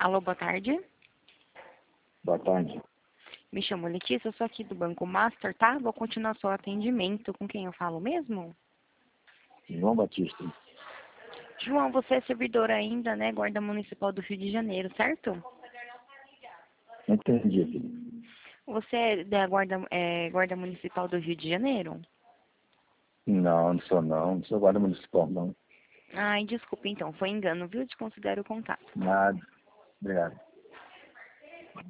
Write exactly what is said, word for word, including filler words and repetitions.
Alô, boa tarde. Boa tarde. Me chamo Letícia, eu sou aqui do Banco Master, tá? Vou continuar seu atendimento. Com quem eu falo mesmo? João Batista. João, você é servidor ainda, né? Guarda Municipal do Rio de Janeiro, certo? Não entendi, filho. Você é da Guarda, é, Guarda Municipal do Rio de Janeiro? Não, não sou não. Não sou guarda municipal, não. Ai, desculpa então, foi engano, viu? Desconsidero o contato. Nada. Obrigado.